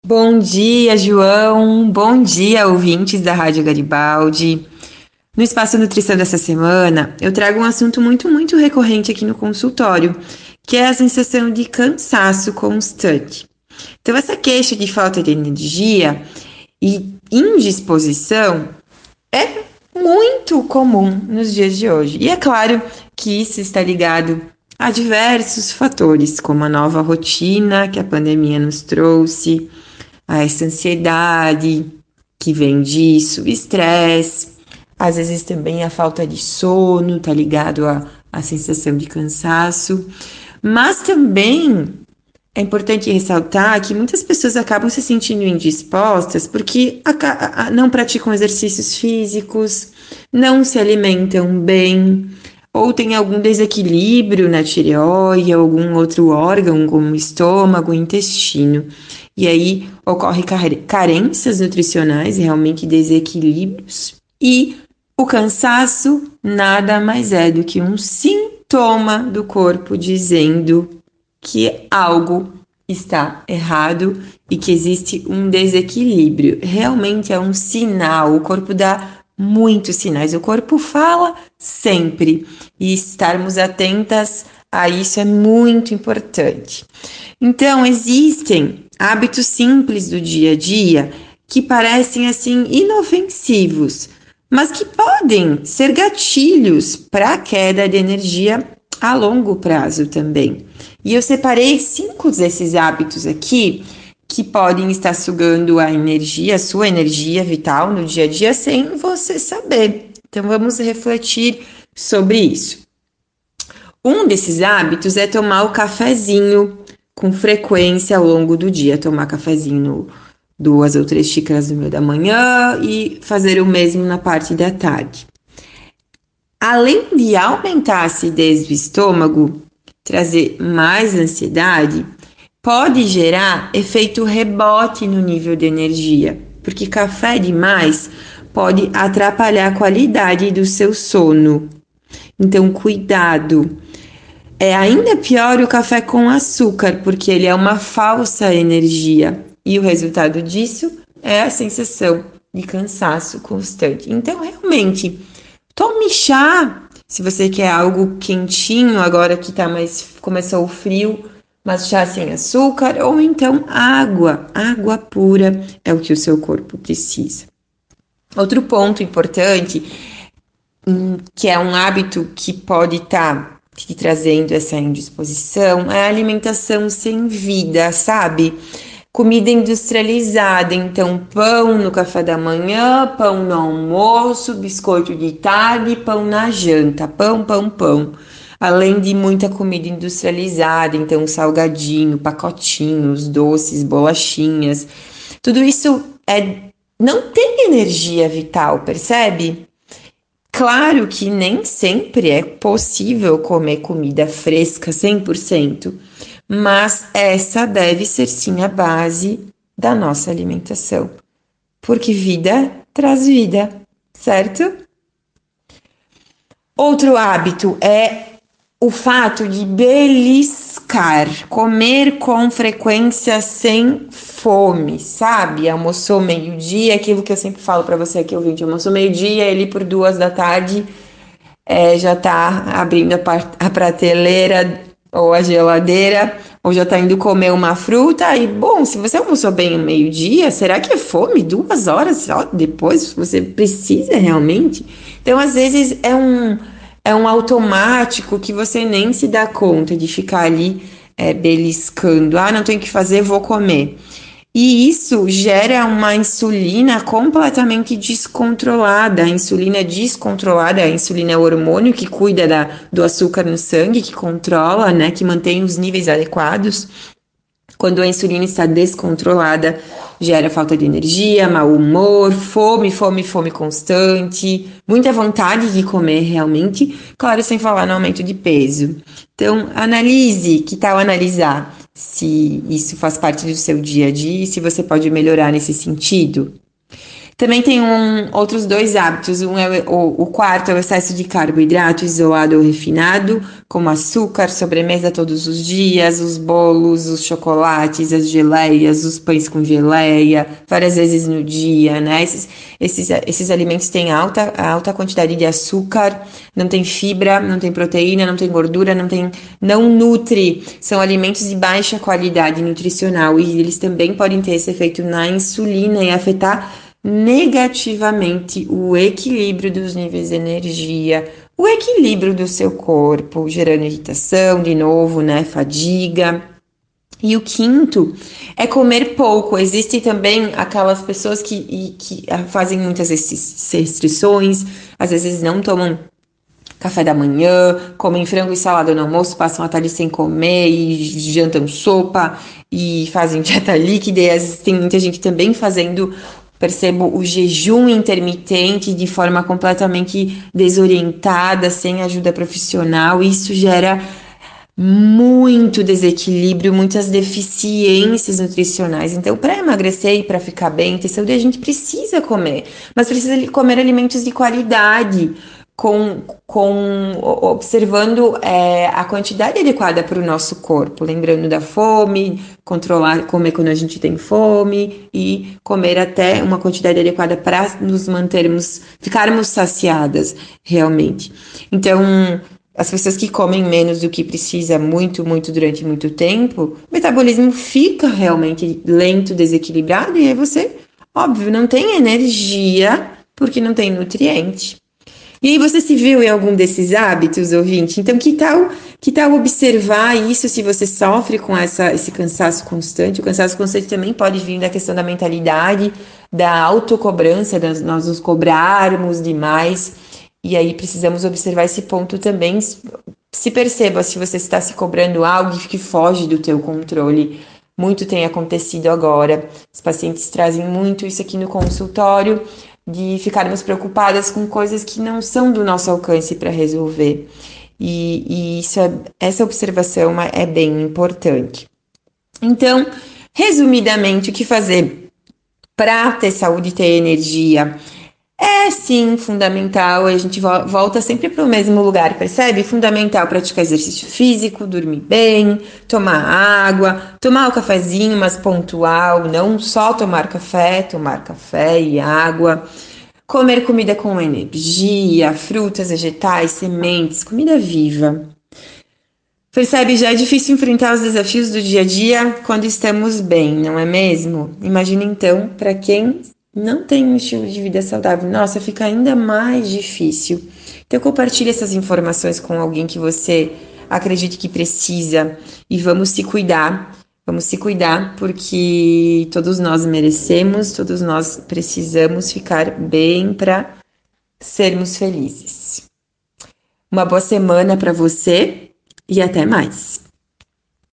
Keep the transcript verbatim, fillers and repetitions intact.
Bom dia, João. Bom dia, ouvintes da Rádio Garibaldi. No Espaço Nutrição dessa semana, eu trago um assunto muito, muito recorrente aqui no consultório, que é a sensação de cansaço constante. Então, essa queixa de falta de energia e indisposição é muito comum nos dias de hoje. E é claro que isso está ligado a diversos fatores, como a nova rotina que a pandemia nos trouxe, a essa ansiedade que vem disso, estresse, às vezes também a falta de sono, tá ligado à, à sensação de cansaço, mas também é importante ressaltar que muitas pessoas acabam se sentindo indispostas porque não praticam exercícios físicos, não se alimentam bem, ou tem algum desequilíbrio na tireoide, algum outro órgão, como o estômago, o intestino. E aí ocorrem carências nutricionais, realmente desequilíbrios, e o cansaço nada mais é do que um sintoma do corpo dizendo que algo está errado e que existe um desequilíbrio. Realmente é um sinal, o corpo dá muitos sinais, o corpo fala sempre e estarmos atentas a isso é muito importante. Então, existem hábitos simples do dia a dia que parecem assim inofensivos, mas que podem ser gatilhos para a queda de energia a longo prazo também. E eu separei cinco desses hábitos aqui que podem estar sugando a energia, a sua energia vital no dia a dia sem você saber. Então vamos refletir sobre isso. Um desses hábitos é tomar o cafezinho com frequência ao longo do dia, tomar cafezinho duas ou três xícaras no meio da manhã e fazer o mesmo na parte da tarde. Além de aumentar a acidez do estômago, trazer mais ansiedade, pode gerar efeito rebote no nível de energia, porque café demais pode atrapalhar a qualidade do seu sono. Então, cuidado. É ainda pior o café com açúcar, porque ele é uma falsa energia. E o resultado disso é a sensação de cansaço constante. Então, realmente, tome chá, se você quer algo quentinho, agora que tá mais, começou o frio, mas chá sem açúcar, ou então água. Água pura é o que o seu corpo precisa. Outro ponto importante, que é um hábito que pode estar te trazendo essa indisposição, é a alimentação sem vida, sabe? Comida industrializada, então pão no café da manhã, pão no almoço, biscoito de tarde, pão na janta, pão, pão, pão. Além de muita comida industrializada, então salgadinho, pacotinhos, doces, bolachinhas. Tudo isso é, não tem energia vital, percebe? Claro que nem sempre é possível comer comida fresca cem por cento, mas essa deve ser sim a base da nossa alimentação, porque vida traz vida, certo? Outro hábito é o fato de beliscar, comer com frequência sem fome, sabe? Almoçou meio-dia, aquilo que eu sempre falo para você aqui, ouvinte, almoçou meio-dia, ele por duas da tarde é, já tá abrindo a, a prateleira ou a geladeira, ou já tá indo comer uma fruta, e bom, se você almoçou bem o meio-dia, será que é fome? Duas horas só depois você precisa realmente? Então, às vezes, é um... É um automático que você nem se dá conta de ficar ali é, beliscando. Ah, não tenho o que fazer, vou comer. E isso gera uma insulina completamente descontrolada. A insulina descontrolada, a insulina é o hormônio que cuida da, do açúcar no sangue, que controla, né, que mantém os níveis adequados. Quando a insulina está descontrolada, gera falta de energia, mau humor, fome, fome, fome constante, muita vontade de comer realmente, claro, sem falar no aumento de peso. Então, analise, que tal analisar se isso faz parte do seu dia a dia e se você pode melhorar nesse sentido? Também tem um, outros dois hábitos. Um é o, o quarto é o excesso de carboidrato isolado ou refinado, como açúcar, sobremesa todos os dias, os bolos, os chocolates, as geleias, os pães com geleia, várias vezes no dia, né? Esses, esses, esses alimentos têm alta, alta quantidade de açúcar, não tem fibra, não tem proteína, não tem gordura, não tem, não nutre. São alimentos de baixa qualidade nutricional e eles também podem ter esse efeito na insulina e afetar negativamente o equilíbrio dos níveis de energia, o equilíbrio do seu corpo, gerando irritação, de novo, né, fadiga. E o quinto é comer pouco. Existem também aquelas pessoas que, que fazem muitas restrições, às vezes não tomam café da manhã, comem frango e salada no almoço, passam a tarde sem comer e jantam sopa e fazem dieta líquida. E às vezes tem muita gente também fazendo, percebo, o jejum intermitente de forma completamente desorientada, sem ajuda profissional. E isso gera muito desequilíbrio, muitas deficiências nutricionais. Então, para emagrecer e para ficar bem, ter saúde, a gente precisa comer, mas precisa comer alimentos de qualidade, com, com observando é, a quantidade adequada para o nosso corpo, lembrando da fome, controlar, comer quando a gente tem fome e comer até uma quantidade adequada para nos mantermos, ficarmos saciadas realmente. Então, as pessoas que comem menos do que precisa muito, muito durante muito tempo, o metabolismo fica realmente lento, desequilibrado, e aí você, óbvio, não tem energia porque não tem nutriente. E aí você se viu em algum desses hábitos, ouvinte? Então, que tal, que tal observar isso se você sofre com essa, esse cansaço constante? O cansaço constante também pode vir da questão da mentalidade, da autocobrança, das nós nos cobrarmos demais. E aí precisamos observar esse ponto também. Se perceba se você está se cobrando algo que foge do teu controle. Muito tem acontecido agora. Os pacientes trazem muito isso aqui no consultório, de ficarmos preocupadas com coisas que não são do nosso alcance para resolver. E, e isso é, essa observação é bem importante. Então, resumidamente, o que fazer para ter saúde e ter energia? É sim fundamental, a gente volta sempre para o mesmo lugar, percebe? Fundamental praticar exercício físico, dormir bem, tomar água, tomar o cafezinho, mas pontual, não só tomar café, tomar café e água, comer comida com energia, frutas, vegetais, sementes, comida viva. Percebe, já é difícil enfrentar os desafios do dia a dia quando estamos bem, não é mesmo? Imagina então para quem não tem um estilo de vida saudável, nossa, fica ainda mais difícil. Então compartilhe essas informações com alguém que você acredite que precisa e vamos se cuidar, vamos se cuidar porque todos nós merecemos, todos nós precisamos ficar bem para sermos felizes. Uma boa semana para você e até mais.